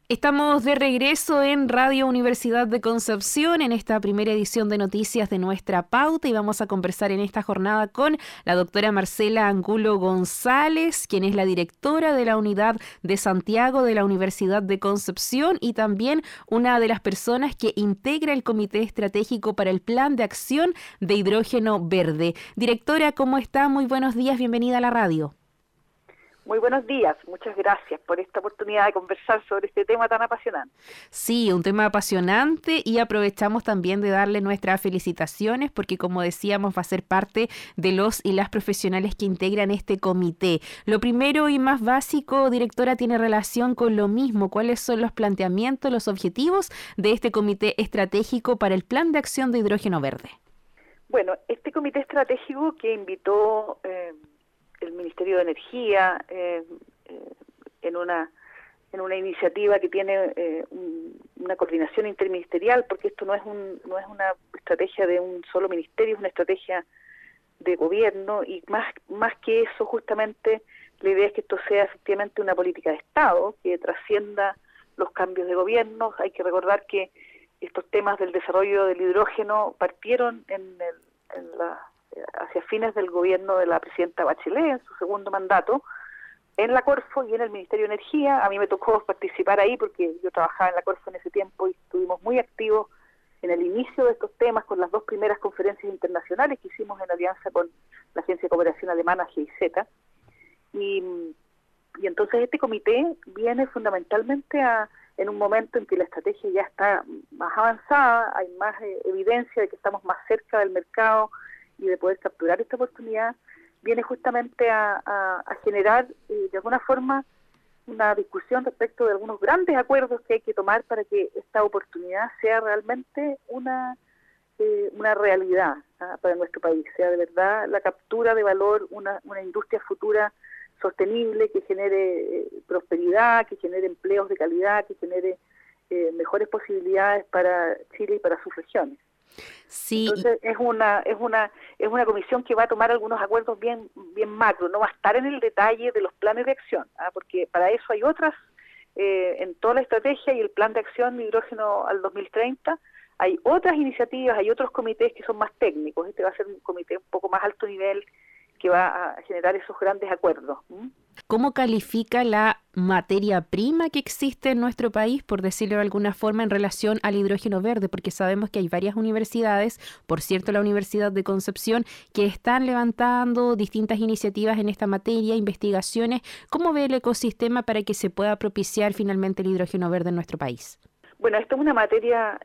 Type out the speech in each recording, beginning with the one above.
Estamos de regreso en Radio Universidad de Concepción en esta primera edición de noticias de nuestra pauta y vamos a conversar en esta jornada con la doctora Marcela Angulo González, quien es la directora de la Unidad de Santiago de la Universidad de Concepción y también una de las personas que integra el Comité Estratégico para el Plan de Acción de Hidrógeno Verde. Directora, ¿cómo está? Muy buenos días, bienvenida a la radio. Muy buenos días, muchas gracias por esta oportunidad de conversar sobre este tema tan apasionante. Sí, un tema apasionante y aprovechamos también de darle nuestras felicitaciones porque, como decíamos, va a ser parte de los y las profesionales que integran este comité. Lo primero y más básico, directora, tiene relación con lo mismo. ¿Cuáles son los planteamientos, los objetivos de este comité estratégico para el Plan de Acción de Hidrógeno Verde? Bueno, este comité estratégico que invitó el Ministerio de Energía en una iniciativa que tiene una coordinación interministerial, porque esto no es una estrategia de un solo ministerio, es una estrategia de gobierno y más que eso, justamente la idea es que esto sea efectivamente una política de Estado que trascienda los cambios de gobierno. Hay que recordar que estos temas del desarrollo del hidrógeno partieron hacia fines del gobierno de la presidenta Bachelet, en su segundo mandato, en la Corfo y en el Ministerio de Energía. A mí me tocó participar ahí porque yo trabajaba en la Corfo en ese tiempo y estuvimos muy activos en el inicio de estos temas con las dos primeras conferencias internacionales que hicimos en alianza con la Agencia de Cooperación Alemana, GIZ. Y entonces este comité viene fundamentalmente en un momento en que la estrategia ya está más avanzada, hay más evidencia de que estamos más cerca del mercado y de poder capturar esta oportunidad, viene justamente a generar de alguna forma una discusión respecto de algunos grandes acuerdos que hay que tomar para que esta oportunidad sea realmente una realidad para nuestro país, sea de verdad la captura de valor, una industria futura sostenible que genere prosperidad, que genere empleos de calidad, que genere mejores posibilidades para Chile y para sus regiones. Sí. Entonces es una comisión que va a tomar algunos acuerdos bien macro, no va a estar en el detalle de los planes de acción, porque para eso hay otras, en toda la estrategia y el plan de acción de hidrógeno al 2030, hay otras iniciativas, hay otros comités que son más técnicos. Este va a ser un comité un poco más alto nivel que va a generar esos grandes acuerdos. ¿Cómo califica la materia prima que existe en nuestro país, por decirlo de alguna forma, en relación al hidrógeno verde? Porque sabemos que hay varias universidades, por cierto la Universidad de Concepción, que están levantando distintas iniciativas en esta materia, investigaciones. ¿Cómo ve el ecosistema para que se pueda propiciar finalmente el hidrógeno verde en nuestro país? Bueno, esto es una materia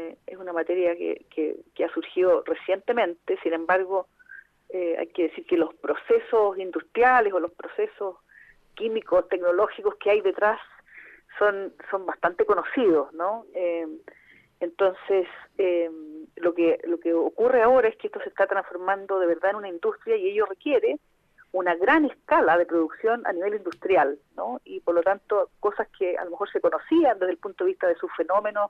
que ha surgido recientemente. Sin embargo, hay que decir que los procesos industriales o los procesos químicos, tecnológicos que hay detrás son bastante conocidos, ¿no? Entonces, lo que ocurre ahora es que esto se está transformando de verdad en una industria y ello requiere una gran escala de producción a nivel industrial, ¿no? Y por lo tanto, cosas que a lo mejor se conocían desde el punto de vista de sus fenómenos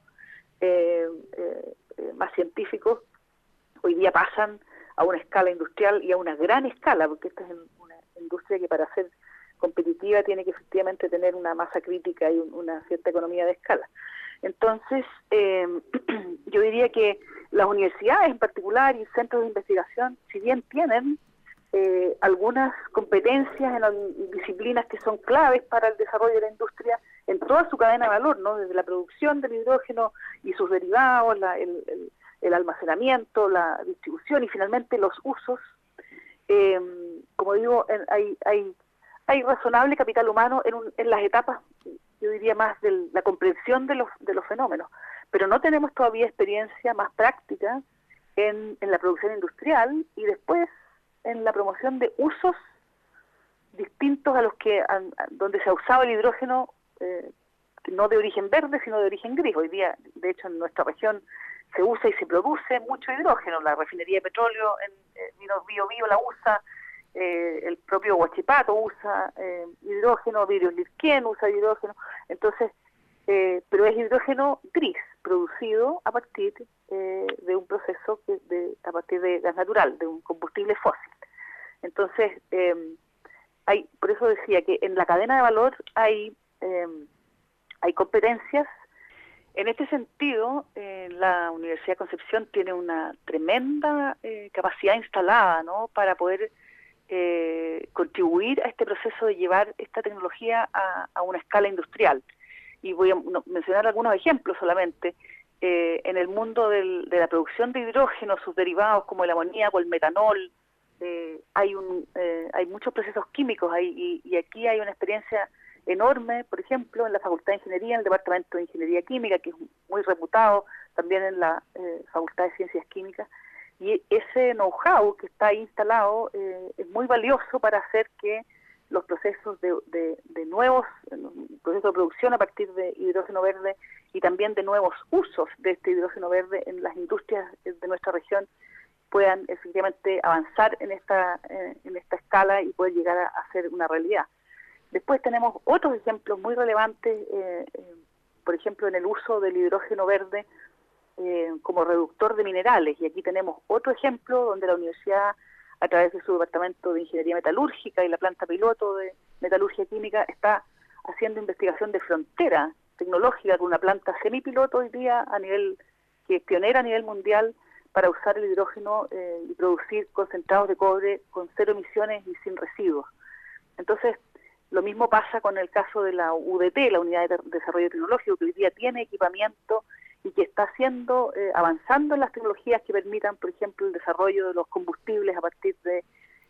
más científicos, hoy día pasan a una escala industrial y a una gran escala, porque esta es una industria que para ser competitiva tiene que efectivamente tener una masa crítica y una cierta economía de escala. Entonces, yo diría que las universidades en particular y centros de investigación, si bien tienen algunas competencias en las disciplinas que son claves para el desarrollo de la industria en toda su cadena de valor, ¿no? Desde la producción del hidrógeno y sus derivados, el almacenamiento, la distribución y finalmente los usos. Como digo, hay razonable capital humano en las etapas, yo diría más de la comprensión de los fenómenos, pero no tenemos todavía experiencia más práctica en la producción industrial y después en la promoción de usos distintos a los que donde se ha usado el hidrógeno, no de origen verde, sino de origen gris. Hoy día, de hecho, en nuestra región se usa y se produce mucho hidrógeno. La refinería de petróleo en Biobío la usa, el propio Huachipato usa hidrógeno, Vidrios Lirquén usa hidrógeno. Entonces, pero es hidrógeno gris, producido a partir de un proceso a partir de gas natural, de un combustible fósil. Entonces, por eso decía que en la cadena de valor hay hay competencias. En este sentido, la Universidad de Concepción tiene una tremenda capacidad instalada, ¿no?, para poder contribuir a este proceso de llevar esta tecnología a una escala industrial. Y voy a mencionar algunos ejemplos solamente. En el mundo de la producción de hidrógeno, sus derivados como el amoníaco, el metanol, hay muchos procesos químicos ahí, y aquí hay una experiencia enorme, por ejemplo, en la Facultad de Ingeniería, en el Departamento de Ingeniería Química, que es muy reputado, también en la Facultad de Ciencias Químicas, y ese know-how que está ahí instalado es muy valioso para hacer que los procesos de nuevos procesos de producción a partir de hidrógeno verde y también de nuevos usos de este hidrógeno verde en las industrias de nuestra región puedan efectivamente avanzar en esta escala y poder llegar a ser una realidad. Después tenemos otros ejemplos muy relevantes, por ejemplo, en el uso del hidrógeno verde como reductor de minerales. Y aquí tenemos otro ejemplo donde la universidad, a través de su departamento de ingeniería metalúrgica y la planta piloto de metalurgia química, está haciendo investigación de frontera tecnológica con una planta semipiloto hoy día que es pionera a nivel mundial para usar el hidrógeno y producir concentrados de cobre con 0 emisiones y sin residuos. Entonces, lo mismo pasa con el caso de la UDT, la Unidad de Desarrollo Tecnológico, que hoy día tiene equipamiento y que está avanzando en las tecnologías que permitan, por ejemplo, el desarrollo de los combustibles a partir de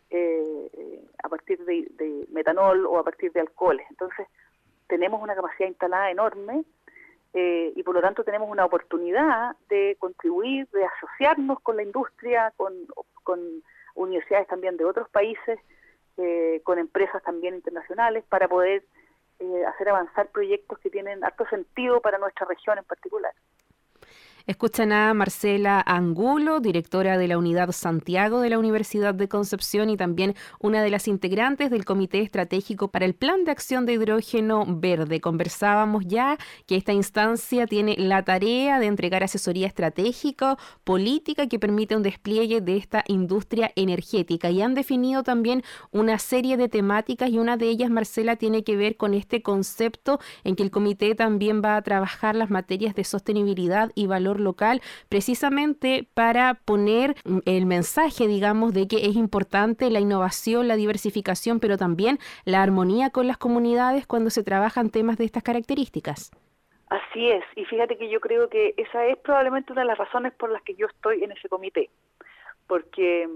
metanol o a partir de alcoholes. Entonces, tenemos una capacidad instalada enorme y por lo tanto tenemos una oportunidad de contribuir, de asociarnos con la industria, con universidades también de otros países, con empresas también internacionales, para poder hacer avanzar proyectos que tienen harto sentido para nuestra región en particular. Escuchan a Marcela Angulo, directora de la Unidad Santiago de la Universidad de Concepción y también una de las integrantes del Comité Estratégico para el Plan de Acción de Hidrógeno Verde. Conversábamos ya que esta instancia tiene la tarea de entregar asesoría estratégica, política, que permite un despliegue de esta industria energética, y han definido también una serie de temáticas, y una de ellas, Marcela, tiene que ver con este concepto en que el comité también va a trabajar las materias de sostenibilidad y valor local, precisamente para poner el mensaje, digamos, de que es importante la innovación, la diversificación, pero también la armonía con las comunidades cuando se trabajan temas de estas características. Así es, y fíjate que yo creo que esa es probablemente una de las razones por las que yo estoy en ese comité, porque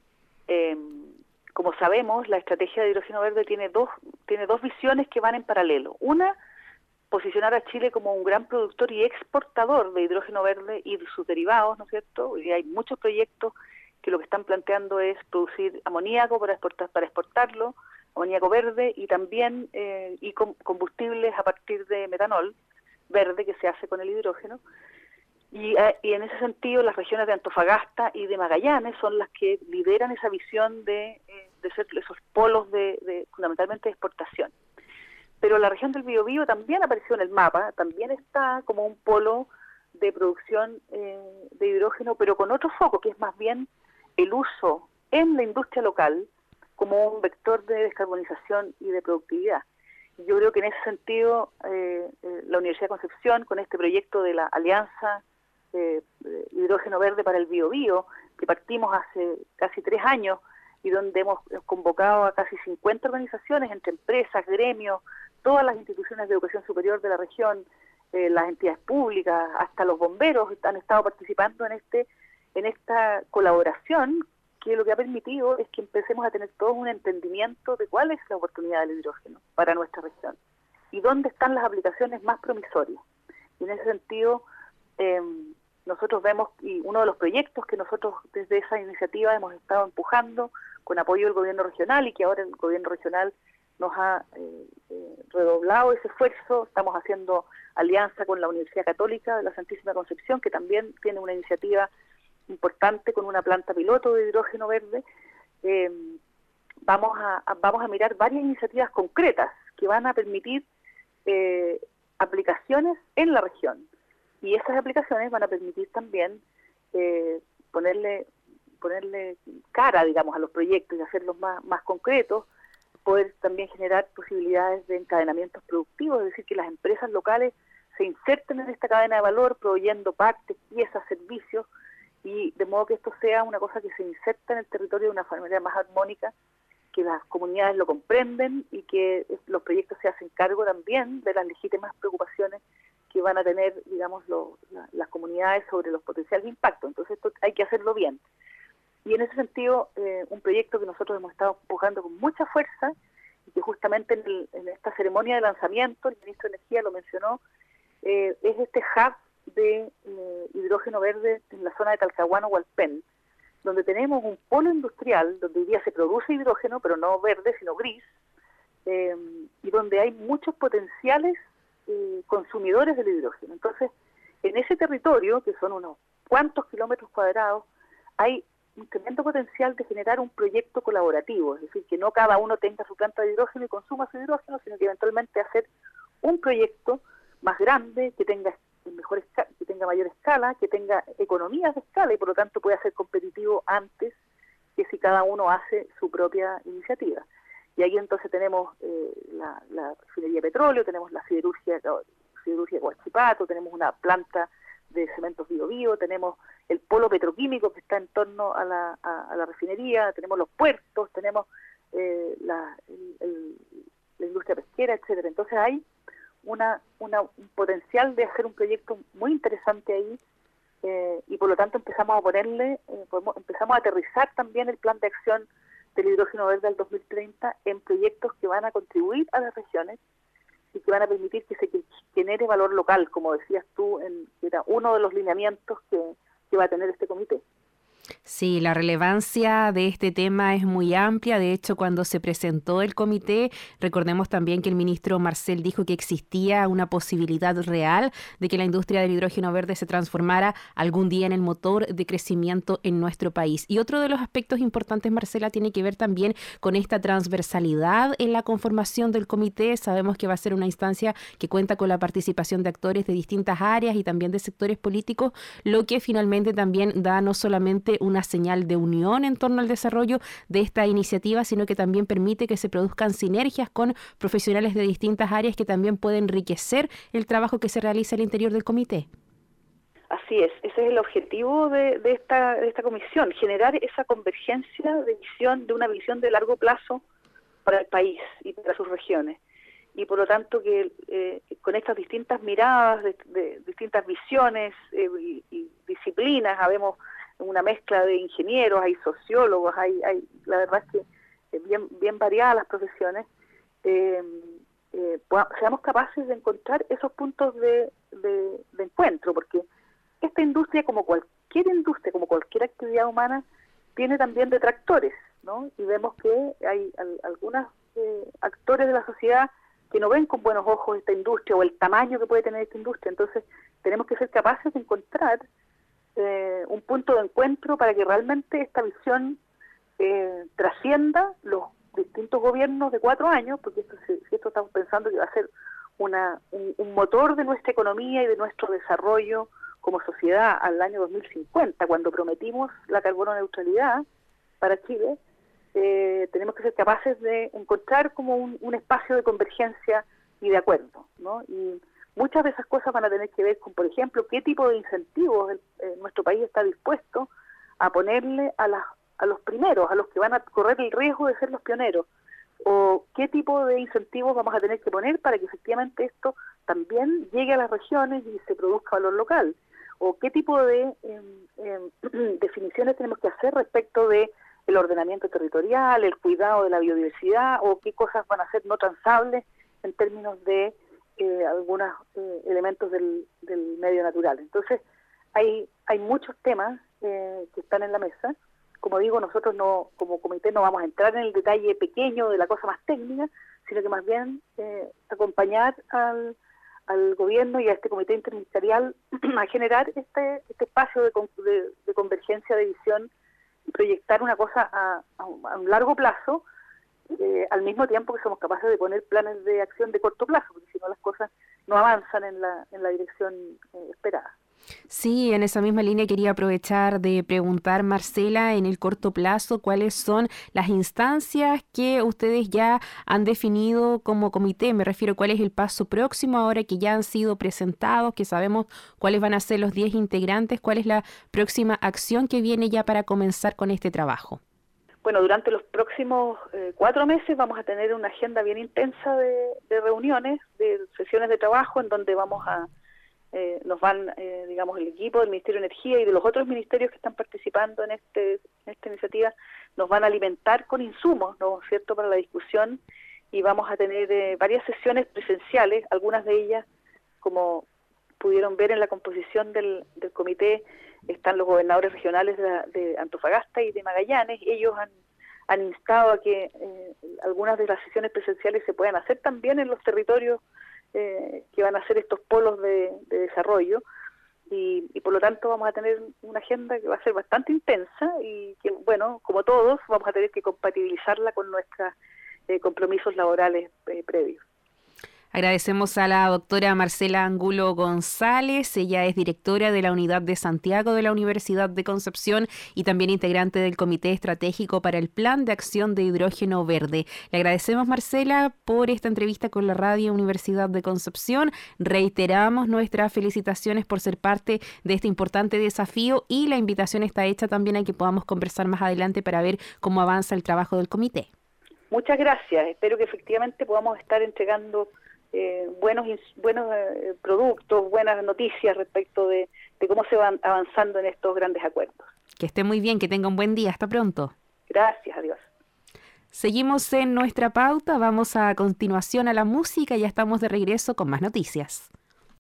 como sabemos, la estrategia de hidrógeno verde tiene dos visiones que van en paralelo. Una, posicionar a Chile como un gran productor y exportador de hidrógeno verde y de sus derivados, ¿no es cierto? Y hay muchos proyectos que lo que están planteando es producir amoníaco para exportarlo, amoníaco verde, y también combustibles a partir de metanol verde que se hace con el hidrógeno. Y en ese sentido, las regiones de Antofagasta y de Magallanes son las que lideran esa visión de ser esos polos fundamentalmente de exportación. Pero la región del Biobío también apareció en el mapa, también está como un polo de producción de hidrógeno, pero con otro foco, que es más bien el uso en la industria local como un vector de descarbonización y de productividad. Yo creo que en ese sentido la Universidad de Concepción, con este proyecto de la Alianza Hidrógeno Verde para el Biobío, que partimos hace casi 3 años y donde hemos convocado a casi 50 organizaciones, entre empresas, gremios, todas las instituciones de educación superior de la región, las entidades públicas, hasta los bomberos han estado participando en esta colaboración, que lo que ha permitido es que empecemos a tener todos un entendimiento de cuál es la oportunidad del hidrógeno para nuestra región y dónde están las aplicaciones más promisorias. Y en ese sentido, nosotros vemos, y uno de los proyectos que nosotros desde esa iniciativa hemos estado empujando con apoyo del gobierno regional, y que ahora el gobierno regional nos ha redoblado ese esfuerzo. Estamos haciendo alianza con la Universidad Católica de la Santísima Concepción, que también tiene una iniciativa importante con una planta piloto de hidrógeno verde. Vamos a mirar varias iniciativas concretas que van a permitir aplicaciones en la región, y esas aplicaciones van a permitir también ponerle cara, digamos, a los proyectos y hacerlos más concretos, poder también generar posibilidades de encadenamientos productivos, es decir, que las empresas locales se inserten en esta cadena de valor, proveyendo partes, piezas, servicios, y de modo que esto sea una cosa que se inserta en el territorio de una manera más armónica, que las comunidades lo comprenden y que los proyectos se hacen cargo también de las legítimas preocupaciones que van a tener, digamos, las comunidades sobre los potenciales impactos. Entonces esto hay que hacerlo bien. Y en ese sentido, un proyecto que nosotros hemos estado empujando con mucha fuerza, y que justamente en esta ceremonia de lanzamiento, el ministro de Energía lo mencionó, es este hub de hidrógeno verde en la zona de Talcahuano, Hualpén, donde tenemos un polo industrial, donde hoy día se produce hidrógeno, pero no verde, sino gris, y donde hay muchos potenciales consumidores del hidrógeno. Entonces, en ese territorio, que son unos cuantos kilómetros cuadrados, hay un tremendo potencial de generar un proyecto colaborativo, es decir, que no cada uno tenga su planta de hidrógeno y consuma su hidrógeno, sino que eventualmente hacer un proyecto más grande, que tenga que tenga mayor escala, que tenga economías de escala y por lo tanto pueda ser competitivo antes que si cada uno hace su propia iniciativa. Y ahí entonces tenemos la refinería de petróleo, tenemos la siderurgia de Huachipato, tenemos una planta de cementos Bio, tenemos el polo petroquímico que está en torno a la refinería, tenemos los puertos, tenemos la industria pesquera, etcétera. Entonces hay un potencial de hacer un proyecto muy interesante ahí, y por lo tanto empezamos a aterrizar también el plan de acción del hidrógeno verde al 2030 en proyectos que van a contribuir a las regiones y que van a permitir que se genere valor local, como decías tú, que era uno de los lineamientos que va a tener este comité. Sí, la relevancia de este tema es muy amplia. De hecho, cuando se presentó el comité, recordemos también que el ministro Marcel dijo que existía una posibilidad real de que la industria del hidrógeno verde se transformara algún día en el motor de crecimiento en nuestro país. Y otro de los aspectos importantes, Marcela, tiene que ver también con esta transversalidad en la conformación del comité. Sabemos que va a ser una instancia que cuenta con la participación de actores de distintas áreas y también de sectores políticos, lo que finalmente también da no solamente una señal de unión en torno al desarrollo de esta iniciativa, sino que también permite que se produzcan sinergias con profesionales de distintas áreas que también pueden enriquecer el trabajo que se realiza al interior del comité. Así es, ese es el objetivo de esta comisión, generar esa convergencia de visión, de una visión de largo plazo para el país y para sus regiones. Y por lo tanto que con estas distintas miradas, de distintas visiones y disciplinas, habemos una mezcla de ingenieros, hay sociólogos, hay la verdad es que bien variadas las profesiones, seamos capaces de encontrar esos puntos de encuentro, porque esta industria, como cualquier actividad humana, tiene también detractores, ¿no? Y vemos que hay algunos actores de la sociedad que no ven con buenos ojos esta industria o el tamaño que puede tener esta industria. Entonces tenemos que ser capaces de encontrar un punto de encuentro para que realmente esta visión trascienda los distintos gobiernos de 4 años, porque si esto estamos pensando que va a ser un motor de nuestra economía y de nuestro desarrollo como sociedad al año 2050, cuando prometimos la carbono neutralidad para Chile, tenemos que ser capaces de encontrar como un espacio de convergencia y de acuerdo, ¿no? Y muchas de esas cosas van a tener que ver con, por ejemplo, qué tipo de incentivos nuestro país está dispuesto a ponerle a los primeros, a los que van a correr el riesgo de ser los pioneros, o qué tipo de incentivos vamos a tener que poner para que efectivamente esto también llegue a las regiones y se produzca valor local, o qué tipo de definiciones tenemos que hacer respecto de el ordenamiento territorial, el cuidado de la biodiversidad, o qué cosas van a ser no transables en términos de algunos elementos del medio natural. Entonces, hay muchos temas que están en la mesa. Como digo, nosotros como comité no vamos a entrar en el detalle pequeño de la cosa más técnica, sino que más bien acompañar al gobierno y a este comité interministerial a generar este espacio de convergencia de visión y proyectar una cosa a un largo plazo, al mismo tiempo que somos capaces de poner planes de acción de corto plazo, porque si no las cosas no avanzan en la dirección esperada. Sí, en esa misma línea quería aprovechar de preguntar, Marcela, en el corto plazo, ¿cuáles son las instancias que ustedes ya han definido como comité? Me refiero, ¿cuál es el paso próximo ahora que ya han sido presentados, que sabemos cuáles van a ser los 10 integrantes? ¿Cuál es la próxima acción que viene ya para comenzar con este trabajo? Bueno, durante los próximos 4 meses vamos a tener una agenda bien intensa de reuniones, de sesiones de trabajo, en donde nos van, digamos, el equipo del Ministerio de Energía y de los otros ministerios que están participando en esta iniciativa, nos van a alimentar con insumos, ¿no es cierto?, para la discusión, y vamos a tener varias sesiones presenciales, algunas de ellas, como pudieron ver en la composición del comité, están los gobernadores regionales de Antofagasta y de Magallanes. Ellos han instado a que algunas de las sesiones presenciales se puedan hacer también en los territorios que van a ser estos polos de desarrollo, y por lo tanto vamos a tener una agenda que va a ser bastante intensa y que, bueno, como todos, vamos a tener que compatibilizarla con nuestros compromisos laborales previos. Agradecemos a la doctora Marcela Angulo González. Ella es directora de la Unidad de Santiago de la Universidad de Concepción y también integrante del Comité Estratégico para el Plan de Acción de Hidrógeno Verde. Le agradecemos, Marcela, por esta entrevista con la Radio Universidad de Concepción. Reiteramos nuestras felicitaciones por ser parte de este importante desafío, y la invitación está hecha también a que podamos conversar más adelante para ver cómo avanza el trabajo del comité. Muchas gracias. Espero que efectivamente podamos estar entregando buenos productos, buenas noticias respecto de cómo se van avanzando en estos grandes acuerdos. Que esté muy bien, que tenga un buen día. Hasta pronto. Gracias, adiós. Seguimos en nuestra pauta, vamos a continuación a la música y ya estamos de regreso con más noticias.